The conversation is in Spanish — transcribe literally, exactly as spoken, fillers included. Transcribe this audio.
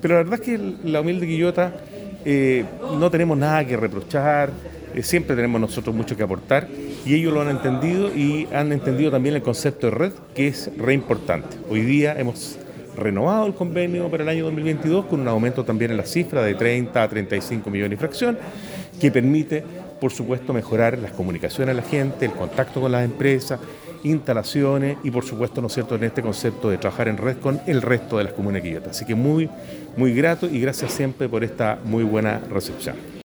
Pero la verdad es que la humilde Quillota eh, no tenemos nada que reprochar, eh, siempre tenemos nosotros mucho que aportar y ellos lo han entendido y han entendido también el concepto de red, que es re importante. Hoy día hemos renovado el convenio para el año dos mil veintidós con un aumento también en la cifra de treinta a treinta y cinco millones y fracción, que permite, por supuesto, mejorar las comunicaciones a la gente, el contacto con las empresas, instalaciones y, por supuesto, ¿no es cierto?, en este concepto de trabajar en red con el resto de las comunas de Quillota. Así que muy, muy grato y gracias siempre por esta muy buena recepción.